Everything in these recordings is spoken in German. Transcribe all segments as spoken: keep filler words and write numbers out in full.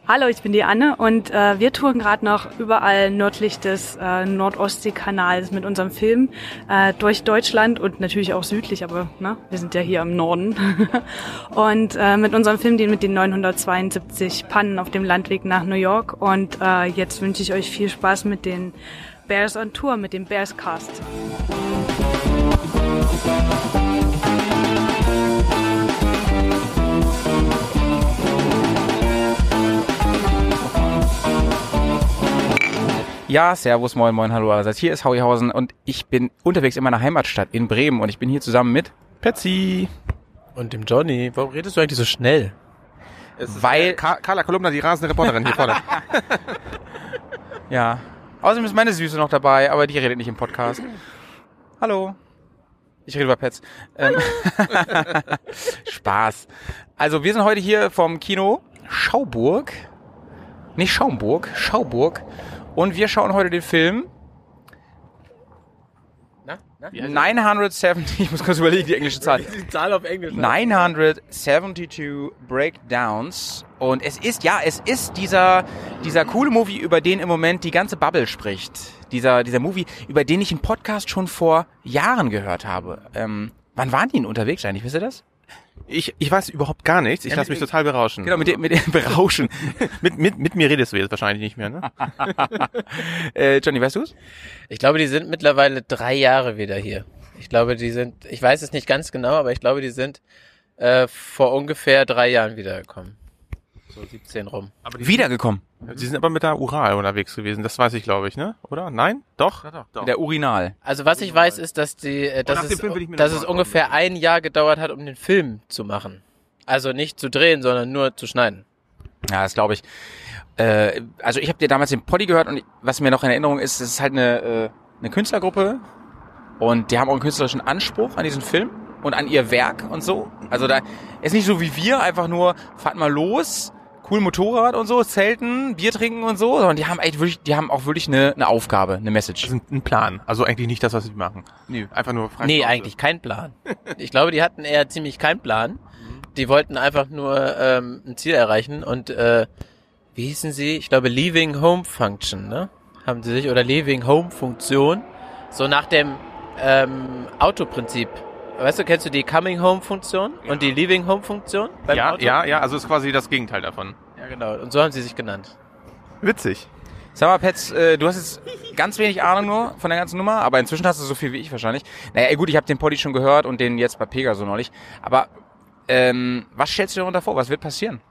Hallo, ich bin die Anne und äh, wir touren gerade noch überall nördlich des äh, Nordostseekanals mit unserem Film äh, durch Deutschland und natürlich auch südlich, aber ne, wir sind ja hier im Norden. und äh, mit unserem Film, den mit den neunhundertzweiundsiebzig Pannen auf dem Landweg nach New York. Und äh, jetzt wünsche ich euch viel Spaß mit den Bears on Tour, mit dem Bears Cast. Ja, servus, moin, moin, hallo allerseits. Hier ist Hauihausen und ich bin unterwegs in meiner Heimatstadt in Bremen und ich bin hier zusammen mit Petzi und dem Johnny. Warum redest du eigentlich so schnell? Es Weil Ka- Carla Kolumna, die rasende Reporterin hier vorne. Ja, außerdem ist meine Süße noch dabei, aber die redet nicht im Podcast. Hallo. Ich rede über Pets. Ähm Spaß. Also wir sind heute hier vom Kino Schauburg. Nicht Schaumburg, Schauburg. Und wir schauen heute den Film Na? Na? neunhundertsiebzig, ich muss kurz überlegen, die englische Zahl. Die Zahl auf Englisch. neunhundertzweiundsiebzig Breakdowns. Und es ist, ja, es ist dieser, dieser coole Movie, über den im Moment die ganze Bubble spricht. Dieser, dieser Movie, über den ich einen Podcast schon vor Jahren gehört habe. Ähm, wann waren die denn unterwegs eigentlich, wisst ihr das? Ich, ich weiß überhaupt gar nichts. Ich Ja, lasse mit- mich total berauschen. Genau, mit dem, mit dem Berauschen. mit, mit, mit mir redest du jetzt wahrscheinlich nicht mehr, ne? äh, Johnny, weißt du's? Ich glaube, die sind mittlerweile drei Jahre wieder hier. Ich glaube, die sind, ich weiß es nicht ganz genau, aber ich glaube, die sind äh, vor ungefähr drei Jahren wiedergekommen. So siebzehn rum. Aber die, Wiedergekommen. Sie sind aber mit der Ural unterwegs gewesen. Das weiß ich, glaube ich, ne? Oder? Nein? Doch? Ja, doch, doch. Der Urinal. Also was ich weiß, ist, dass die, äh, dass nach dem es, Film will ich mir dass noch es mal ungefähr anschauen. ein Jahr gedauert hat, um den Film zu machen. Also nicht zu drehen, sondern nur zu schneiden. Ja, das glaube ich. Äh, also ich habe dir damals den Poddy gehört und ich, was mir noch in Erinnerung ist, das ist halt eine, äh, eine Künstlergruppe und die haben auch einen künstlerischen Anspruch an diesen Film und an ihr Werk und so. Also da ist nicht so wie wir, einfach nur fahrt mal los, cool Motorrad und so, Zelten, Bier trinken und so, sondern die haben echt wirklich, die haben auch wirklich eine, eine Aufgabe, eine Message. Das ist ein Plan. Also eigentlich nicht das, was sie machen. Nee, einfach nur frei. Nee, Schnauze. eigentlich kein Plan. Ich glaube, die hatten eher ziemlich keinen Plan. Die wollten einfach nur ähm, ein Ziel erreichen und äh, wie hießen sie? Ich glaube Leaving Home Function, ne? Haben sie sich, oder Leaving Home Funktion. So nach dem ähm, Autoprinzip. Weißt du, kennst du die Coming Home Funktion und die Leaving Home Funktion beim Ja, Auto? ja, ja, also ist quasi das Gegenteil davon. Ja, genau. Und so haben sie sich genannt. Witzig. Sag mal, Pets, äh, du hast jetzt ganz wenig Ahnung nur von der ganzen Nummer, aber inzwischen hast du so viel wie ich wahrscheinlich. Naja, gut, ich habe den Poddy schon gehört und den jetzt bei Pegaso neulich, aber ähm, was stellst du dir darunter vor? Was wird passieren?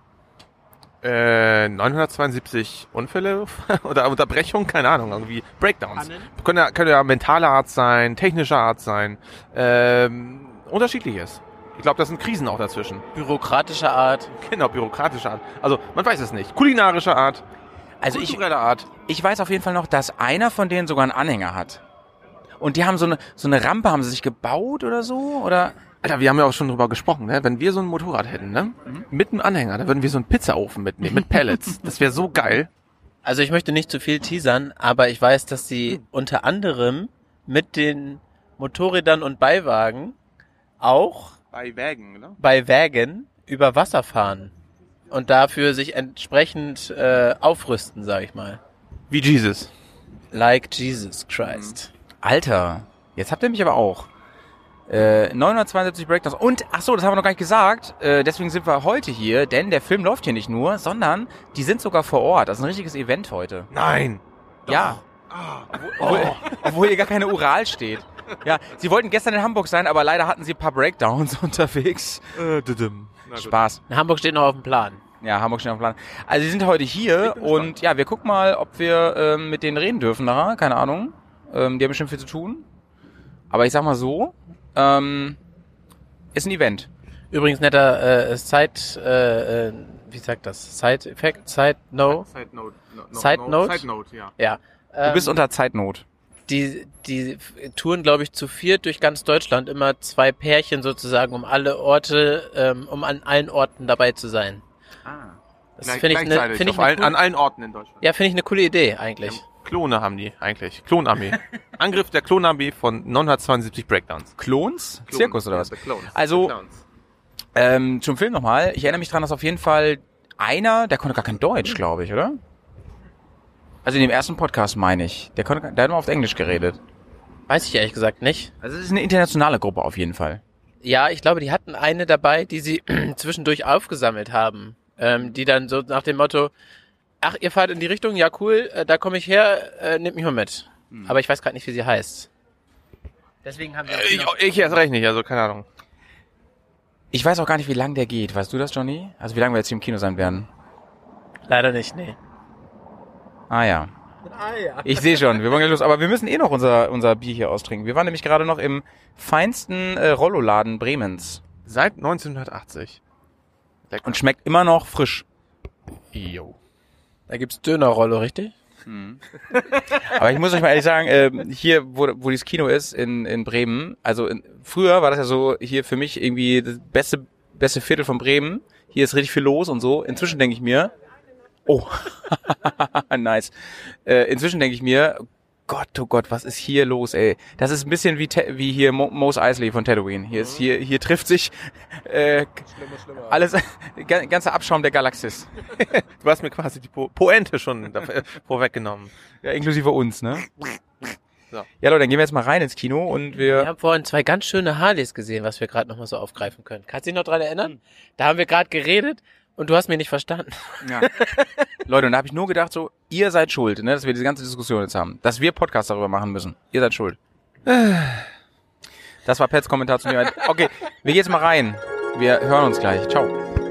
Äh, neunhundertzweiundsiebzig Unfälle oder Unterbrechungen, keine Ahnung, irgendwie Breakdowns. Können ja, können ja mentale Art sein, technische Art sein, ähm, unterschiedliches. Ich glaube, das sind Krisen auch dazwischen. Bürokratischer Art. Genau, bürokratische Art. Also, man weiß es nicht. Kulinarische Art, Also ich, kulturelle Art. ich weiß auf jeden Fall noch, dass einer von denen sogar einen Anhänger hat. Und die haben so eine so eine Rampe, haben sie sich gebaut oder so? Oder? Alter, wir haben ja auch schon drüber gesprochen, ne? Wenn wir so ein Motorrad hätten, ne? Mhm. Mit einem Anhänger, da würden wir so einen Pizzaofen mitnehmen, mit Pellets. Das wäre so geil. Also ich möchte nicht zu viel teasern, aber ich weiß, dass sie unter anderem mit den Motorrädern und Beiwagen auch Bei Wägen, ne? bei Wägen über Wasser fahren und dafür sich entsprechend äh, aufrüsten, sag ich mal. Wie Jesus. Like Jesus Christ. Alter, jetzt habt ihr mich aber auch. Äh, neunhundertzweiundsiebzig Breakdowns. Und, ach so, das haben wir noch gar nicht gesagt. Äh, deswegen sind wir heute hier, denn der Film läuft hier nicht nur, sondern die sind sogar vor Ort. Das ist ein richtiges Event heute. Nein. Ja. Obwohl, obwohl hier gar keine Ural steht. Ja, sie wollten gestern in Hamburg sein, aber leider hatten sie ein paar Breakdowns unterwegs. Äh, düdüm. Na gut. Spaß. Hamburg steht noch auf dem Plan. Ja, Hamburg steht auf dem Plan. Also sie sind heute hier und ja, wir gucken mal, ob wir ähm, mit denen reden dürfen nachher. Keine Ahnung. Ähm, die haben bestimmt viel zu tun. Aber ich sag mal so, ähm, ist ein Event. Übrigens netter äh, Side, äh, äh, wie sagt das? Side-Effekt? Side-No? Side Note. No, no, Side no, Note? Side Note, ja. Ja. Du bist Ähm, unter Zeitnot. Die, die f- touren, glaube ich, zu viert durch ganz Deutschland, immer zwei Pärchen sozusagen, um alle Orte, ähm, um an allen Orten dabei zu sein. Ah. Das Gleich- finde ich, ne, gleichzeitig, find ich auf eine allen, coole, an allen Orten in Deutschland. ja, finde ich eine coole Idee eigentlich. Klone haben die eigentlich. Klonarmee. Angriff der Klonarmee von neunhundertzweiundsiebzig Breakdowns. Klons? Zirkus oder was? Ja, the Clones. Also- The Clowns. Ähm, zum Film nochmal. Ich erinnere mich dran, dass auf jeden Fall einer, der konnte gar kein Deutsch, glaube ich, oder? Also in dem ersten Podcast meine ich. Der konnte, der hat immer auf Englisch geredet. Weiß ich ehrlich gesagt nicht. Also es ist eine internationale Gruppe auf jeden Fall. Ja, ich glaube, die hatten eine dabei, die sie zwischendurch aufgesammelt haben. Ähm, die dann so nach dem Motto, ach, ihr fahrt in die Richtung, ja cool, äh, da komme ich her, äh, nehmt mich mal mit. Hm. Aber ich weiß gerade nicht, wie sie heißt. Deswegen haben wir äh, ich, ich erst recht nicht, also keine Ahnung. Ich weiß auch gar nicht, wie lang der geht. Weißt du das, Johnny? Also wie lange wir jetzt hier im Kino sein werden? Leider nicht, nee. Ah ja. Ah ja. Ich sehe schon, wir wollen gleich los. Aber wir müssen eh noch unser unser Bier hier austrinken. Wir waren nämlich gerade noch im feinsten äh, Rolloladen Bremens. Seit neunzehnhundertachtzig. Lecker. Und schmeckt immer noch frisch. Jo. Da gibt's Dönerrollo, richtig? Hm. Aber ich muss euch mal ehrlich sagen, äh, hier, wo, wo dieses Kino ist, in, in Bremen, also in, früher war das ja so, hier für mich irgendwie das beste, beste Viertel von Bremen. Hier ist richtig viel los und so. Inzwischen denke ich mir, oh, nice. Äh, inzwischen denke ich mir, Gott, oh Gott, was ist hier los, ey? Das ist ein bisschen wie te- wie hier Mo- Mos Eisley von Tatooine. Hier ist hier hier trifft sich äh, schlimmer, schlimmer. alles ganzer Abschaum der Galaxis. Du hast mir quasi die po- Pointe schon dafür, vorweggenommen. Ja, inklusive uns, ne? So. Ja, Leute, dann gehen wir jetzt mal rein ins Kino und wir... Wir haben vorhin zwei ganz schöne Harleys gesehen, was wir gerade nochmal so aufgreifen können. Kannst du dich noch dran erinnern? Da haben wir gerade geredet und du hast mich nicht verstanden. Ja. Leute, und da habe ich nur gedacht so, ihr seid schuld, ne, dass wir diese ganze Diskussion jetzt haben. Dass wir Podcasts darüber machen müssen. Ihr seid schuld. Das war Pets Kommentar zu mir. Okay, wir gehen jetzt mal rein. Wir hören uns gleich. Ciao.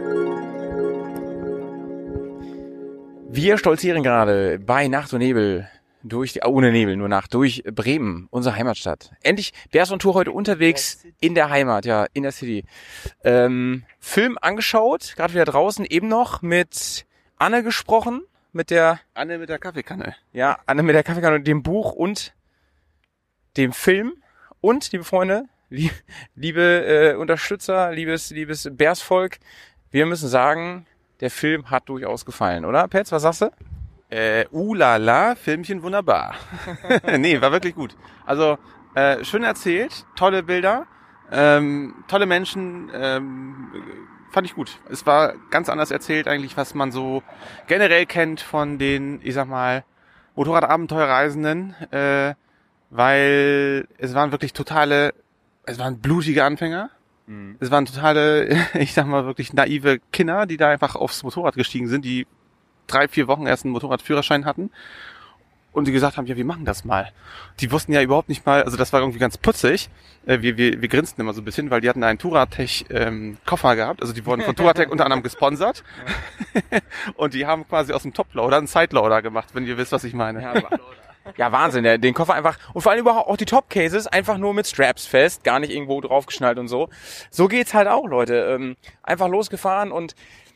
Wir stolzieren gerade bei Nacht und Nebel durch die, ohne Nebel, nur Nacht, durch Bremen, unsere Heimatstadt. Endlich, wer ist on Tour heute unterwegs in der Heimat, ja, in der City. Ähm, Film angeschaut, gerade wieder draußen, eben noch mit Anne gesprochen, mit der... Anne mit der Kaffeekanne. Ja, Anne mit der Kaffeekanne und dem Buch und dem Film. Und, liebe Freunde, lieb, liebe äh, Unterstützer, liebes, liebes Bärsvolk, wir müssen sagen, der Film hat durchaus gefallen, oder, Petz, was sagst du? Äh, ulala, Filmchen wunderbar. Nee, war wirklich gut. Also, äh, schön erzählt, tolle Bilder, ähm, tolle Menschen, ähm, fand ich gut. Es war ganz anders erzählt eigentlich, was man so generell kennt von den, ich sag mal, Motorradabenteuerreisenden, äh, weil es waren wirklich totale, es waren blutige Anfänger. Mhm. Es waren totale, ich sag mal, wirklich naive Kinder, die da einfach aufs Motorrad gestiegen sind, die drei, vier Wochen erst einen Motorradführerschein hatten und die gesagt haben, ja, wir machen das mal. Die wussten ja überhaupt nicht mal, also das war irgendwie ganz putzig. Wir, wir, wir grinsten immer so ein bisschen, weil die hatten einen Touratech ähm, Koffer gehabt, also die wurden von Touratech unter anderem gesponsert. Ja. Und die haben quasi aus dem Toploader einen Sideloader gemacht, wenn ihr wisst, was ich meine. Ja, ja, Wahnsinn, der, den Koffer einfach, und vor allem überhaupt auch die Top-Cases einfach nur mit Straps fest, gar nicht irgendwo draufgeschnallt und so. So geht's halt auch, Leute. Ähm, einfach losgefahren und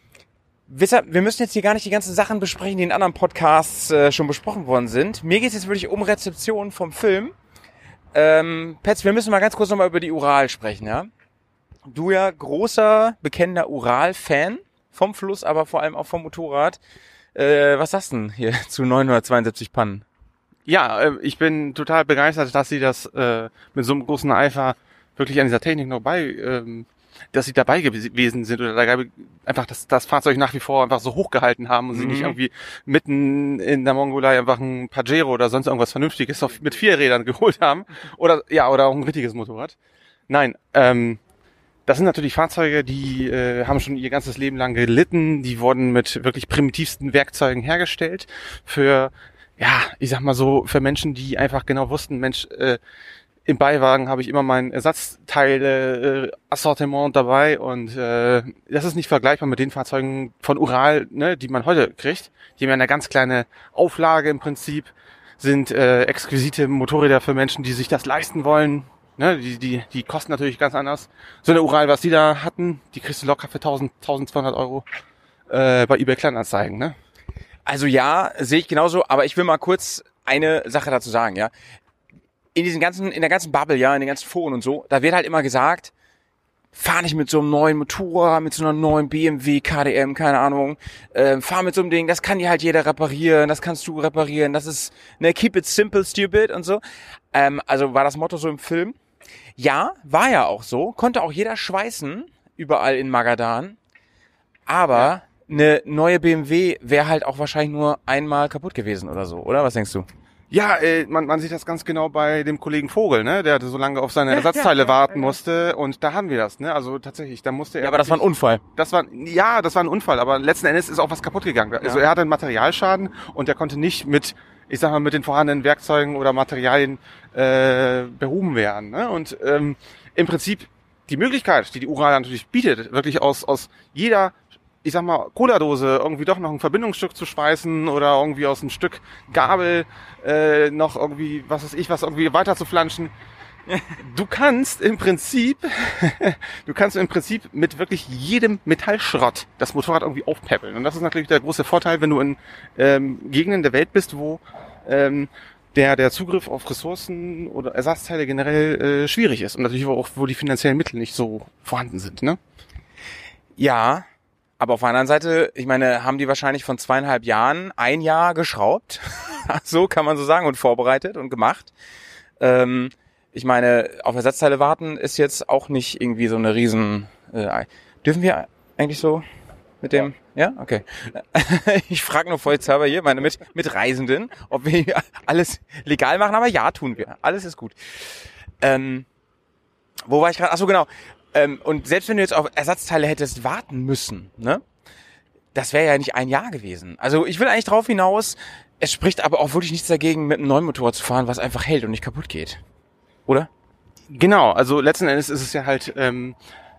wir müssen jetzt hier gar nicht die ganzen Sachen besprechen, die in anderen Podcasts äh, schon besprochen worden sind. Mir geht es jetzt wirklich um Rezeption vom Film. Ähm, Petz, wir müssen mal ganz kurz nochmal über die Ural sprechen, ja? Du ja großer, bekennender Ural-Fan vom Fluss, aber vor allem auch vom Motorrad. Äh, was sagst du denn hier zu neunhundertzweiundsiebzig Pannen? Ja, äh, ich bin total begeistert, dass sie das äh, mit so einem großen Eifer wirklich an dieser Technik noch bei... Ähm, dass sie dabei gewesen sind oder dabei einfach das, das Fahrzeug nach wie vor einfach so hochgehalten haben und mhm. sie nicht irgendwie mitten in der Mongolei einfach ein Pajero oder sonst irgendwas Vernünftiges auf, mit vier Rädern geholt haben oder ja oder auch ein richtiges Motorrad. Nein, ähm, das sind natürlich Fahrzeuge, die äh, haben schon ihr ganzes Leben lang gelitten, die wurden mit wirklich primitivsten Werkzeugen hergestellt für, ja, ich sag mal so, für Menschen, die einfach genau wussten, Mensch, äh, im Beiwagen habe ich immer mein Ersatzteile-Assortiment dabei und äh, das ist nicht vergleichbar mit den Fahrzeugen von Ural, ne, die man heute kriegt. Die haben ja eine ganz kleine Auflage im Prinzip, sind äh, exquisite Motorräder für Menschen, die sich das leisten wollen. Ne, die, die, die kosten natürlich ganz anders. So eine Ural, was die da hatten, die kriegst du locker für tausend, tausendzweihundert Euro äh, bei eBay Kleinanzeigen, ne? Also ja, sehe ich genauso, aber ich will mal kurz eine Sache dazu sagen, ja. In diesen ganzen, in der ganzen Bubble, ja, in den ganzen Foren und so, da wird halt immer gesagt, fahr nicht mit so einem neuen Motorrad, mit so einer neuen B M W, K D M, keine Ahnung, äh, fahr mit so einem Ding, das kann dir halt jeder reparieren, das kannst du reparieren, das ist, ne, keep it simple, stupid und so. Ähm, also war das Motto so im Film. Ja, war ja auch so, konnte auch jeder schweißen, überall in Magadan, aber, ja. eine neue B M W wäre halt auch wahrscheinlich nur einmal kaputt gewesen oder so, oder? Was denkst du? Ja, äh, man, man sieht das ganz genau bei dem Kollegen Vogel, ne, der so lange auf seine Ersatzteile ja, ja, warten ja, ja. musste, und da haben wir das, ne, also tatsächlich, da musste er... Ja, aber das war ein Unfall. Das war, ja, das war ein Unfall, aber letzten Endes ist auch was kaputt gegangen. Also ja. er hatte einen Materialschaden und er konnte nicht mit, ich sag mal, mit den vorhandenen Werkzeugen oder Materialien äh, behoben werden, ne, und ähm, im Prinzip die Möglichkeit, die die Ural natürlich bietet, wirklich aus aus jeder, ich sag mal, Cola-Dose irgendwie doch noch ein Verbindungsstück zu schweißen oder irgendwie aus einem Stück Gabel äh, noch irgendwie, was weiß ich, was irgendwie weiter zu flanschen. Du kannst im Prinzip, du kannst im Prinzip mit wirklich jedem Metallschrott das Motorrad irgendwie aufpäppeln. Und das ist natürlich der große Vorteil, wenn du in ähm, Gegenden der Welt bist, wo ähm, der der Zugriff auf Ressourcen oder Ersatzteile generell äh, schwierig ist und natürlich auch, wo die finanziellen Mittel nicht so vorhanden sind, ne? Ja. Aber auf der anderen Seite, ich meine, haben die wahrscheinlich von zweieinhalb Jahren ein Jahr geschraubt, so kann man so sagen, und vorbereitet und gemacht. Ähm, ich meine, auf Ersatzteile warten ist jetzt auch nicht irgendwie so eine riesen... Äh, dürfen wir eigentlich so mit dem... Ja, okay. Ich frage nur vollzauber hier meine mit Mitreisenden, ob wir alles legal machen, aber ja, tun wir. Alles ist gut. Ähm, wo war ich gerade? Ach so, genau. Ähm, und selbst wenn du jetzt auf Ersatzteile hättest warten müssen, ne, das wäre ja nicht ein Jahr gewesen. Also ich will eigentlich drauf hinaus, es spricht aber auch wirklich nichts dagegen, mit einem neuen Motorrad zu fahren, was einfach hält und nicht kaputt geht. Oder? Genau, also letzten Endes ist es ja halt, ähm,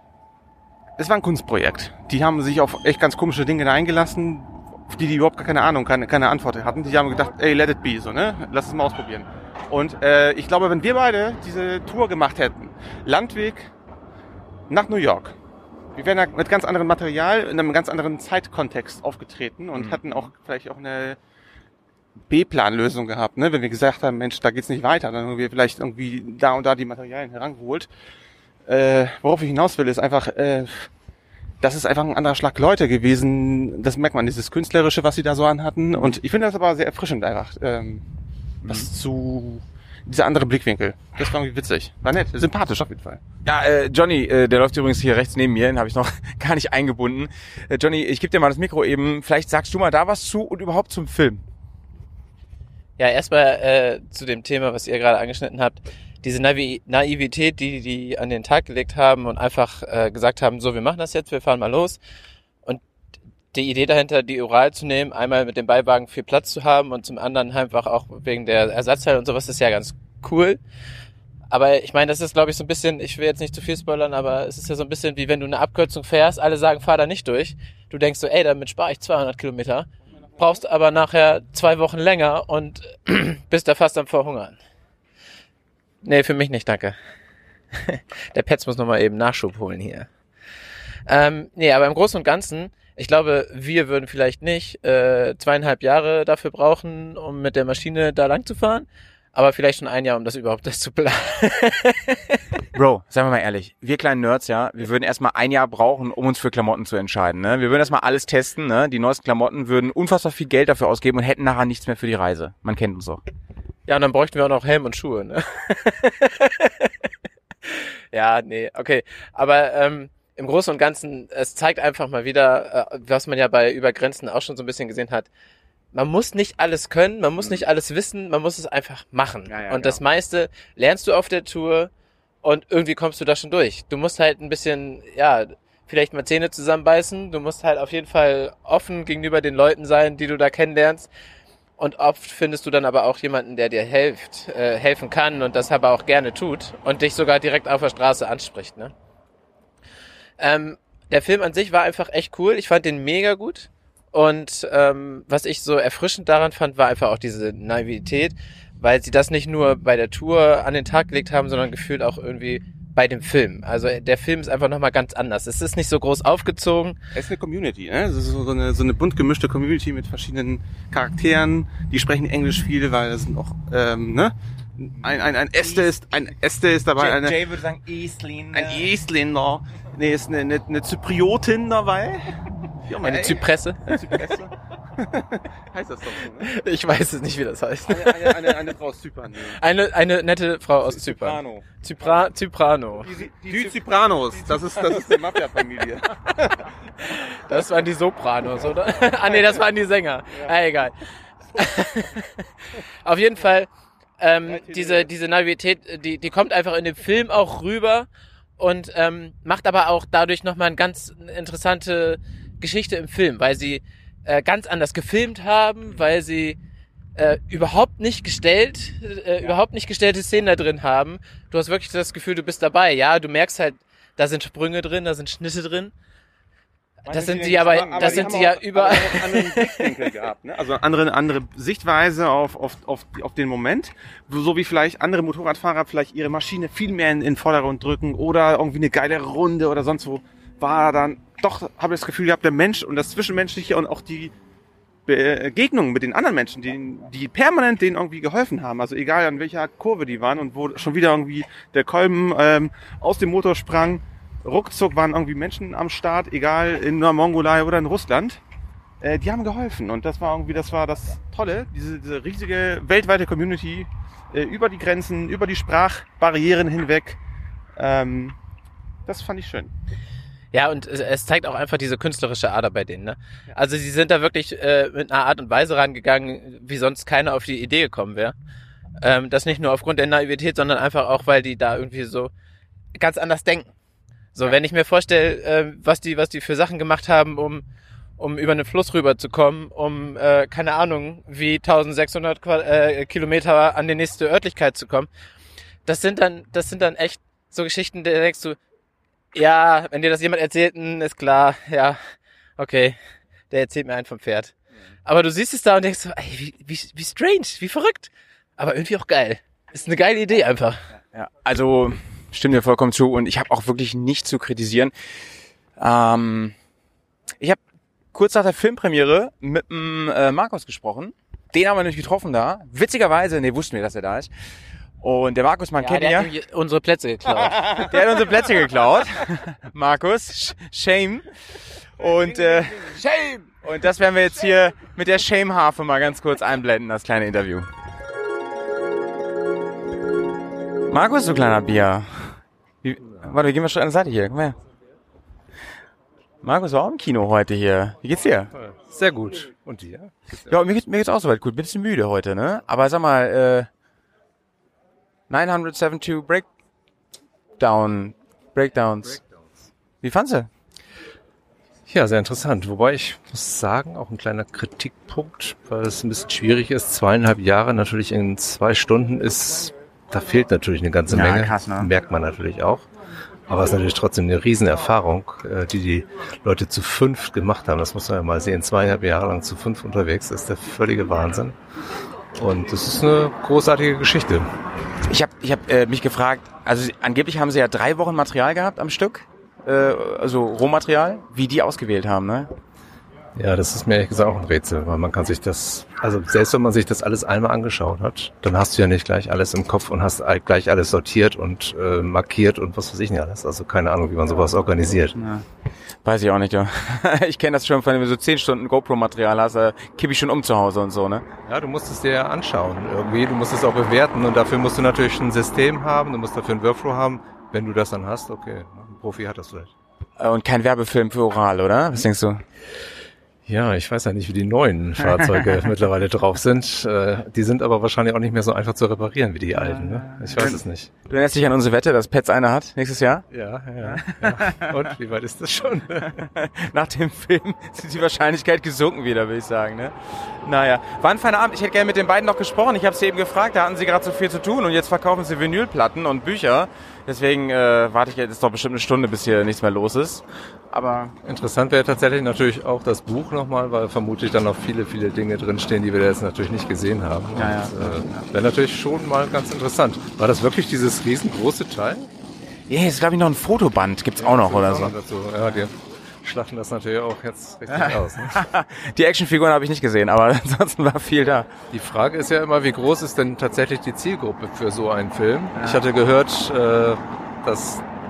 es war ein Kunstprojekt. Die haben sich auf echt ganz komische Dinge da eingelassen, auf die die überhaupt gar keine Ahnung, keine, keine Antwort hatten. Die haben gedacht, ey, let it be, so, ne, lass es mal ausprobieren. Und äh, ich glaube, wenn wir beide diese Tour gemacht hätten, Landweg nach New York. Wir wären da mit ganz anderem Material, in einem ganz anderen Zeitkontext aufgetreten und mhm. hatten auch vielleicht auch eine B-Plan-Lösung gehabt, ne? Wenn wir gesagt haben, Mensch, da geht's nicht weiter, dann haben wir vielleicht irgendwie da und da die Materialien herangeholt. Äh, worauf ich hinaus will, ist einfach, äh, das ist einfach ein anderer Schlag Leute gewesen. Das merkt man, dieses Künstlerische, was sie da so anhatten. Und ich finde das aber sehr erfrischend einfach, ähm, mhm. das zu... Dieser andere Blickwinkel. Das war irgendwie witzig. War nett. Sympathisch auf jeden Fall. Ja, äh, Johnny, äh, der läuft übrigens hier rechts neben mir, den habe ich noch gar nicht eingebunden. Äh, Johnny, ich gebe dir mal das Mikro eben. Vielleicht sagst du mal da was zu und überhaupt zum Film. Ja, erstmal äh, zu dem Thema, was ihr gerade angeschnitten habt. Diese Naiv- Naivität, die die an den Tag gelegt haben und einfach äh, gesagt haben, so, wir machen das jetzt, wir fahren mal los. Und die Idee dahinter, die Ural zu nehmen, einmal mit dem Beiwagen viel Platz zu haben und zum anderen einfach auch wegen der Ersatzteile und sowas, ist ja ganz cool. Aber ich meine, das ist, glaube ich, so ein bisschen, ich will jetzt nicht zu viel spoilern, aber es ist ja so ein bisschen wie wenn du eine Abkürzung fährst, alle sagen, fahr da nicht durch. Du denkst so, ey, damit spare ich zweihundert Kilometer, brauchst aber nachher zwei Wochen länger und bist da fast am Verhungern. Nee, für mich nicht, danke. Der Petz muss nochmal eben Nachschub holen hier. Ähm, nee, aber im Großen und Ganzen, ich glaube, wir würden vielleicht nicht äh, zweieinhalb Jahre dafür brauchen, um mit der Maschine da lang zu fahren, aber vielleicht schon ein Jahr, um das überhaupt das zu planen. Bro, sagen wir mal ehrlich, wir kleinen Nerds, ja, wir würden erstmal ein Jahr brauchen, um uns für Klamotten zu entscheiden, ne? Wir würden erstmal alles testen, ne? Die neuesten Klamotten würden unfassbar viel Geld dafür ausgeben und hätten nachher nichts mehr für die Reise. Man kennt uns doch. Ja, und dann bräuchten wir auch noch Helm und Schuhe, ne? Ja, nee, okay. Aber ähm, im Großen und Ganzen, es zeigt einfach mal wieder, äh, was man ja bei Über Grenzen auch schon so ein bisschen gesehen hat. Man muss nicht alles können, man muss nicht alles wissen, man muss es einfach machen. Ja, ja, und genau. Das meiste lernst du auf der Tour und irgendwie kommst du da schon durch. Du musst halt ein bisschen, ja, vielleicht mal Zähne zusammenbeißen. Du musst halt auf jeden Fall offen gegenüber den Leuten sein, die du da kennenlernst. Und oft findest du dann aber auch jemanden, der dir hilft, äh, helfen kann und das aber auch gerne tut und dich sogar direkt auf der Straße anspricht, ne? Ähm, der Film an sich war einfach echt cool. Ich fand den mega gut. Und ähm, was ich so erfrischend daran fand, war einfach auch diese Naivität, weil sie das nicht nur bei der Tour an den Tag gelegt haben, sondern gefühlt auch irgendwie bei dem Film. Also der Film ist einfach nochmal ganz anders. Es ist nicht so groß aufgezogen. Es ist eine Community, ne? Es ist so eine, so eine bunt gemischte Community mit verschiedenen Charakteren. Die sprechen Englisch viel, weil das sind auch, ähm, ne? Ein, ein, ein Este ist, ein Este ist dabei. Jay, eine, Jay würde sagen Estländer. Ein Estländer. Nee, ist eine, eine, eine Zypriotin dabei. Eine Zypresse. Eine Zypresse. Heißt das doch so, ne? Ich weiß es nicht, wie das heißt. Eine, eine, eine, eine Frau aus Zypern. Ne? Eine, eine nette Frau aus Zypern. Zyprano. Zypra, Zyprano. Die, die, die Zypranos, das ist, das ist die Mafia-Familie. Das waren die Sopranos, oder? Ah nee, das waren die Sänger. Ja. Ah, egal. Auf jeden Fall, ähm, diese, diese Naivität, die, die kommt einfach in dem Film auch rüber und ähm, macht aber auch dadurch nochmal eine ganz interessante Geschichte im Film, weil sie äh, ganz anders gefilmt haben, weil sie äh, überhaupt nicht gestellt, äh, ja. überhaupt nicht gestellte Szenen da drin haben. Du hast wirklich das Gefühl, du bist dabei. Ja, du merkst halt, da sind Sprünge drin, da sind Schnitte drin. Das sind sie aber, aber das sind sie ja überall. anderen Blickwinkel gehabt, ne? Also andere, andere Sichtweise auf, auf, auf, auf den Moment. So wie vielleicht andere Motorradfahrer vielleicht ihre Maschine viel mehr in, in den Vordergrund drücken oder irgendwie eine geile Runde oder sonst wo. War dann, doch, habe ich das Gefühl gehabt, der Mensch und das Zwischenmenschliche und auch die Begegnungen mit den anderen Menschen, die, die permanent denen irgendwie geholfen haben. Also egal an welcher Kurve die waren und wo schon wieder irgendwie der Kolben ähm, aus dem Motor sprang. Ruckzuck waren irgendwie Menschen am Start, egal in der Mongolei oder in Russland. Äh, die haben geholfen und das war irgendwie, das war das Tolle, diese, diese riesige weltweite Community äh, über die Grenzen, über die Sprachbarrieren hinweg. Ähm, das fand ich schön. Ja, und es, es zeigt auch einfach diese künstlerische Ader bei denen. Ne? Ja. Also sie sind da wirklich äh, mit einer Art und Weise rangegangen, wie sonst keiner auf die Idee gekommen wäre. Ähm, das nicht nur aufgrund der Naivität, sondern einfach auch, weil die da irgendwie so ganz anders denken. So, ja. Wenn ich mir vorstelle, äh, was die, was die für Sachen gemacht haben, um, um über einen Fluss rüberzukommen, um, äh, keine Ahnung, wie eintausendsechshundert Quadrat, äh, Kilometer an die nächste Örtlichkeit zu kommen. Das sind dann, das sind dann echt so Geschichten, da denkst du, ja, wenn dir das jemand erzählt, ist klar, ja, okay, der erzählt mir einen vom Pferd. Aber du siehst es da und denkst so, ey, wie, wie, wie strange, wie verrückt, aber irgendwie auch geil. Ist eine geile Idee einfach. Ja, also stimmt dir vollkommen zu und ich habe auch wirklich nichts zu kritisieren. Ähm, ich habe kurz nach der Filmpremiere mit dem äh, Markus gesprochen. Den haben wir nämlich getroffen da. Witzigerweise, nee, wussten wir, dass er da ist. Und der Markus, man ja, kennt der ihn hat ja. unsere Plätze geklaut. Der hat unsere Plätze geklaut. Markus, shame. Und äh, shame. Und das werden wir jetzt hier mit der Shame-Harfe mal ganz kurz einblenden, das kleine Interview. Markus, du kleiner Bier. Wie, warte, wir gehen mal schon an der Seite hier. Komm her. Markus war auch im Kino heute hier. Wie geht's dir? Sehr gut. Und dir? Ja, mir geht's, mir geht's auch soweit gut. Bin ein bisschen müde heute, ne? Aber sag mal, äh, neunhundertzweiundsiebzig Breakdown, Breakdowns. Wie fandst du? Ja, sehr interessant. Wobei ich muss sagen, auch ein kleiner Kritikpunkt, weil es ein bisschen schwierig ist. Zweieinhalb Jahre natürlich in zwei Stunden ist, da fehlt natürlich eine ganze ja, Menge. Krass, ne? Merkt man natürlich auch. Aber es ist natürlich trotzdem eine Riesenerfahrung, die die Leute zu fünf gemacht haben. Das muss man ja mal sehen. Zweieinhalb Jahre lang zu fünf unterwegs, das ist der völlige Wahnsinn. Und das ist eine großartige Geschichte. Ich habe ich hab, äh, mich gefragt, also angeblich haben sie ja drei Wochen Material gehabt am Stück, äh, also Rohmaterial, wie die ausgewählt haben, ne? Ja, das ist mir ehrlich gesagt auch ein Rätsel, weil man kann sich das, also selbst wenn man sich das alles einmal angeschaut hat, dann hast du ja nicht gleich alles im Kopf und hast gleich alles sortiert und äh, markiert und was weiß ich nicht alles. Also keine Ahnung, wie man sowas organisiert. Ja. Weiß ich auch nicht, ja. Ich kenne das schon, wenn du so zehn Stunden GoPro-Material hast, äh, kipp ich schon um zu Hause und so, ne? Ja, du musst es dir ja anschauen irgendwie, du musst es auch bewerten und dafür musst du natürlich ein System haben, du musst dafür einen Workflow haben. Wenn du das dann hast, okay, ein Profi hat das vielleicht. Und kein Werbefilm für Oral, oder? Was denkst du? Ja, ich weiß ja nicht, wie die neuen Fahrzeuge mittlerweile drauf sind. Äh, die sind aber wahrscheinlich auch nicht mehr so einfach zu reparieren wie die alten. Ne? Ich weiß es nicht. Du erinnerst dich an unsere Wette, dass Petz eine hat nächstes Jahr? Ja, ja, ja. Und wie weit ist das schon? Nach dem Film ist die Wahrscheinlichkeit gesunken wieder, würde ich sagen. Ne? Naja, war ein feiner Abend. Ich hätte gerne mit den beiden noch gesprochen. Ich habe sie eben gefragt, da hatten sie gerade so viel zu tun und jetzt verkaufen sie Vinylplatten und Bücher. Deswegen äh, warte ich jetzt doch bestimmt eine Stunde, bis hier nichts mehr los ist. Aber interessant wäre tatsächlich natürlich auch das Buch nochmal, weil vermutlich dann noch viele, viele Dinge drinstehen, die wir jetzt natürlich nicht gesehen haben. Ja, ja. Äh, wäre natürlich schon mal ganz interessant. War das wirklich dieses riesengroße Teil? Ja, yeah, ist glaube ich noch ein Fotoband, gibt's ja, auch noch oder so. Dazu. Ja, die schlachten das natürlich auch jetzt richtig aus. Ne? Die Actionfiguren habe ich nicht gesehen, aber ansonsten war viel da. Die Frage ist ja immer, wie groß ist denn tatsächlich die Zielgruppe für so einen Film? Ja. Ich hatte gehört, äh, dass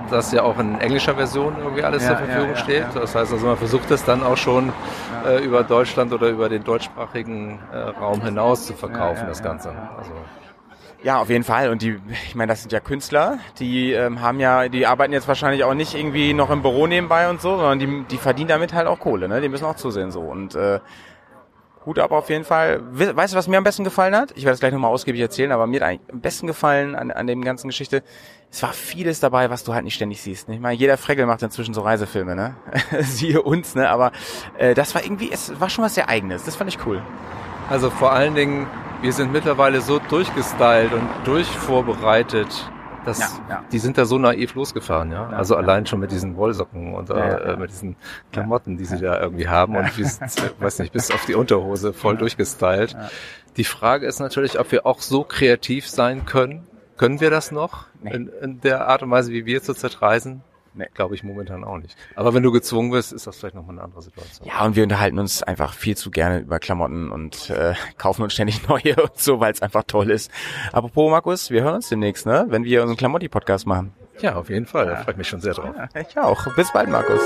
dass ja auch in englischer Version irgendwie alles Ja, zur Verfügung ja, ja, steht. ja. Das heißt also, man versucht es dann auch schon Ja. äh, über Deutschland oder über den deutschsprachigen äh, Raum hinaus zu verkaufen, Ja, ja, das ja, Ganze. ja. Also, Ja, auf jeden Fall. Und die, ich meine, das sind ja Künstler, die ähm, haben ja, die arbeiten jetzt wahrscheinlich auch nicht irgendwie noch im Büro nebenbei und so, sondern die, die verdienen damit halt auch Kohle, ne? Die müssen auch zusehen so. Und äh, Hut ab auf jeden Fall. We- Weißt du, was mir am besten gefallen hat? Ich werde es gleich nochmal ausgiebig erzählen, aber mir hat eigentlich am besten gefallen an, an dem ganzen Geschichte, es war vieles dabei, was du halt nicht ständig siehst. Ne? Ich meine, jeder Fregel macht inzwischen so Reisefilme, ne? Siehe uns, ne? Aber äh, das war irgendwie, es war schon was sehr Eigenes. Das fand ich cool. also vor allen Dingen, wir sind mittlerweile so durchgestylt und durchvorbereitet, dass Ja, ja. die sind da so naiv losgefahren, ja. Ja, also ja. allein schon mit diesen Wollsocken und äh, Ja, ja, ja. mit diesen Klamotten, die sie da irgendwie haben und bis, weiß nicht, bis auf die Unterhose voll durchgestylt. Ja. Die Frage ist natürlich, ob wir auch so kreativ sein können. Können wir das noch Nee. in, in der Art und Weise, wie wir zurzeit reisen? Nee. Glaube ich momentan auch nicht. Aber wenn du gezwungen wirst, ist das vielleicht nochmal eine andere Situation. Ja, und wir unterhalten uns einfach viel zu gerne über Klamotten und äh, kaufen uns ständig neue und so, weil es einfach toll ist. Apropos, Markus, wir hören uns demnächst, ne? Wenn wir unseren Klamotti-Podcast machen. Ja, auf jeden Fall. Da freue ich mich schon sehr drauf. Ja, ich auch. Bis bald, Markus.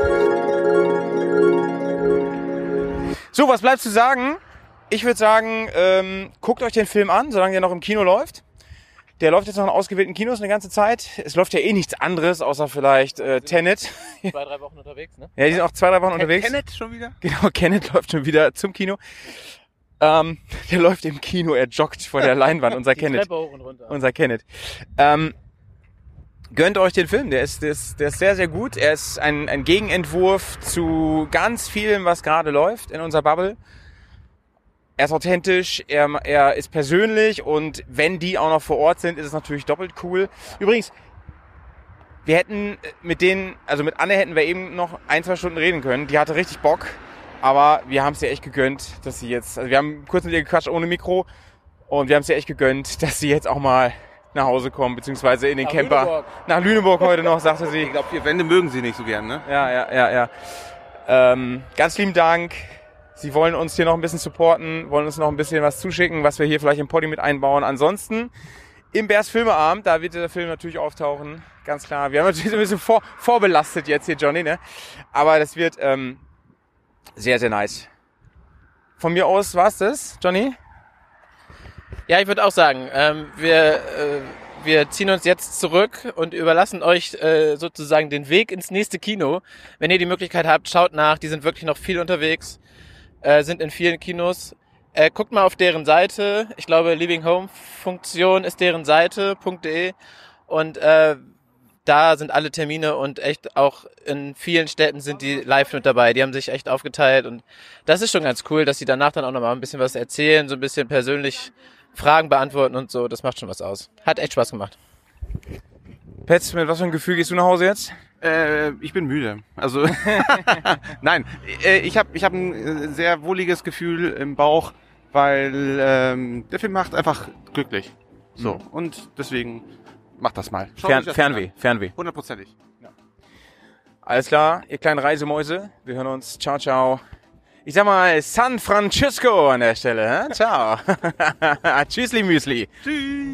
So, was bleibt zu sagen? Ich würde sagen, ähm, guckt euch den Film an, solange der noch im Kino läuft. Der läuft jetzt noch in ausgewählten Kinos eine ganze Zeit. Es läuft ja eh nichts anderes, außer vielleicht äh, Tenet. Zwei, drei Wochen unterwegs, ne? Ja, die sind auch zwei, drei Wochen unterwegs. Tenet schon wieder? Genau, Kenneth läuft schon wieder zum Kino. Ähm, der läuft im Kino, er joggt vor der Leinwand, unser Die Kenneth. Treppe hoch und runter. Unser Kenneth. Ähm, gönnt euch den Film, der ist, der ist, der ist sehr, sehr gut. Er ist ein, ein Gegenentwurf zu ganz vielem, was gerade läuft in unserer Bubble. Er ist authentisch, er, er ist persönlich und wenn die auch noch vor Ort sind, ist es natürlich doppelt cool. Übrigens, wir hätten mit denen, also mit Anne hätten wir eben noch ein, zwei Stunden reden können. Die hatte richtig Bock, aber wir haben es ihr echt gegönnt, dass sie jetzt, also wir haben kurz mit ihr gequatscht ohne Mikro und wir haben es ihr echt gegönnt, dass sie jetzt auch mal nach Hause kommen, beziehungsweise in den Nach Camper. Lüneburg. Nach Lüneburg heute noch, sagte sie. Ich glaube, vier Wände mögen sie nicht so gern, ne? Ja, ja, ja, ja. Ähm, ganz lieben Dank. Sie wollen uns hier noch ein bisschen supporten, wollen uns noch ein bisschen was zuschicken, was wir hier vielleicht im Poddy mit einbauen. Ansonsten im Bears Filmeabend, da wird der Film natürlich auftauchen, ganz klar. Wir haben natürlich ein bisschen vor, vorbelastet jetzt hier, Johnny, ne? Aber das wird ähm, sehr, sehr nice. Von mir aus war's das, Johnny? Ja, ich würde auch sagen, ähm, wir, äh, wir ziehen uns jetzt zurück und überlassen euch äh, sozusagen den Weg ins nächste Kino. Wenn ihr die Möglichkeit habt, schaut nach, die sind wirklich noch viel unterwegs, äh, sind in vielen Kinos. Äh, guckt mal auf deren Seite, ich glaube Living Home Funktion ist deren Seite, .de und äh, da sind alle Termine und echt auch in vielen Städten sind die live mit dabei. Die haben sich echt aufgeteilt und das ist schon ganz cool, dass sie danach dann auch nochmal ein bisschen was erzählen, so ein bisschen persönlich Fragen beantworten und so. Das macht schon was aus. Hat echt Spaß gemacht. Petz, mit was für ein Gefühl gehst du nach Hause jetzt? Äh, ich bin müde. Also nein, äh, ich habe ich hab ein äh, sehr wohliges Gefühl im Bauch, weil ähm, der Film macht einfach glücklich. So, Mhm. und deswegen macht das mal. Schaut Fern, euch das Fernweh, an. Fernweh. Hundertprozentig. Alles klar, ihr kleinen Reisemäuse. Wir hören uns. Ciao, ciao. Ich sag mal San Francisco an der Stelle. Hä? Ciao. Tschüssli, Müsli. Tschüss.